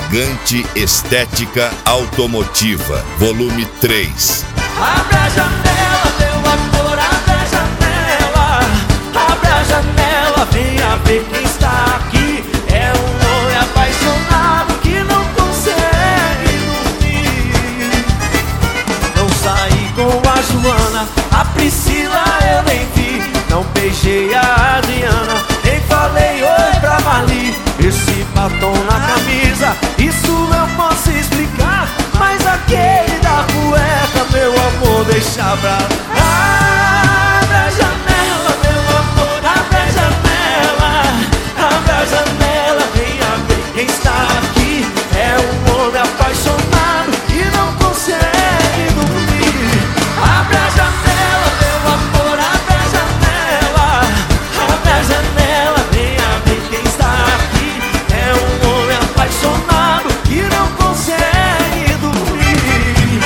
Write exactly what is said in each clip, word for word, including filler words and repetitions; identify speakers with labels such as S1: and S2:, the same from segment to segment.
S1: Gigante Estética Automotiva, volume três.
S2: Abre a janela, meu amor, abre a janela. Abre a janela, venha ver quem está aqui. É um homem apaixonado que não consegue dormir. Não saí com a Joana, a Priscila eu nem vi. Não beijei a Adriana, nem falei oi pra Marli. Esse batom na camisa, isso eu posso explicar. Mas aquele da cueca, meu amor, deixa pra lá. Abre a janela, meu amor, abre a janela. Abre a janela, venha ver quem está aqui. É um homem apaixonado e não consegue dormir. Abre a janela, meu amor, abre a janela. Abre a janela, venha ver quem está aqui. É um homem apaixonado e não consegue dormir.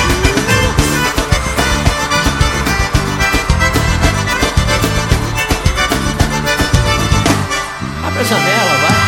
S2: Abre a janela, vai.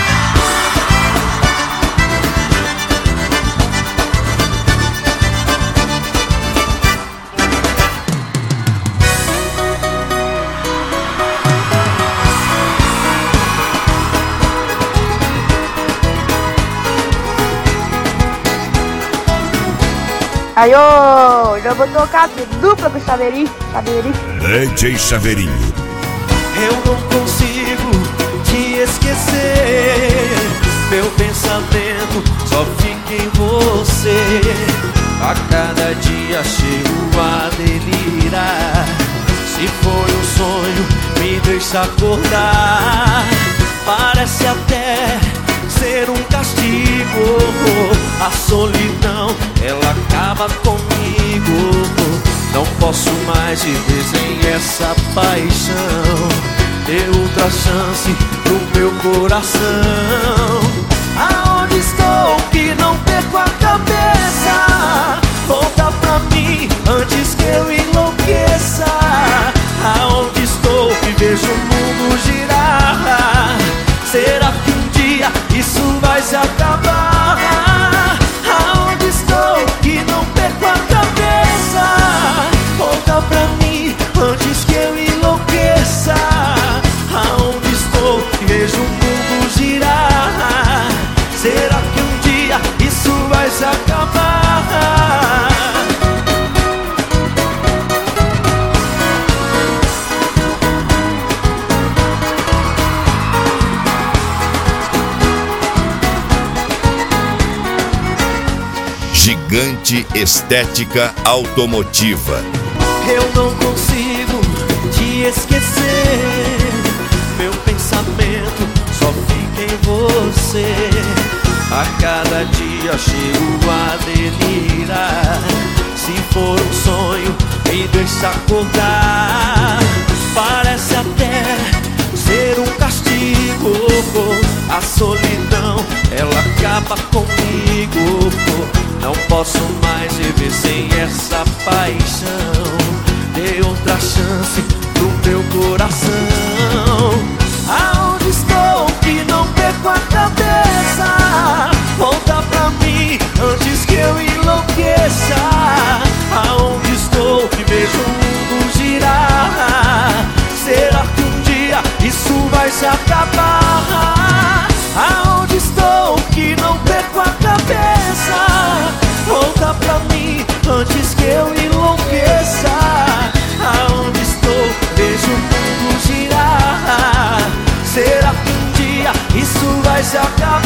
S3: Aí, ô, já vou tocar aqui, dupla com o Chaveirinho, Chaveirinho.
S1: D J Chaveirinho.
S2: Eu não consigo te esquecer. Meu pensamento só fica em você. A cada dia chego a delirar. Se foi um sonho, me deixa acordar. Parece até ser um castigo. A solidão, ela acaba comigo. Não posso mais viver sem essa paixão. Dê outra chance pro meu coração. Aonde estou que não perco a cabeça? Volta pra mim antes que eu enlouqueça. Aonde estou que vejo o mundo girar? Será que um dia isso vai se acabar? Aonde estou que não perco a cabeça? Volta pra mim antes que eu enlouqueça. Aonde estou que vejo o mundo girar? Será que um dia isso vai se acabar?
S1: Gigante Estética Automotiva.
S2: Eu não consigo te esquecer. Meu pensamento só fica em você. A cada dia chego a delirar. Se for um sonho, me deixa acordar. Parece até ser um castigo. A solidão, ela acaba comigo. Não posso mais viver sem essa paixão. Dê outra chance pro meu coração. Aonde estou que não perco a cabeça? Volta pra mim antes que eu enlouqueça. Aonde estou que vejo o mundo girar? Será que um dia isso vai se acabar? Aonde estou que não perco a cabeça? Volta pra mim antes que eu enlouqueça. Aonde estou, vejo o mundo girar. Será que um dia isso vai se acabar?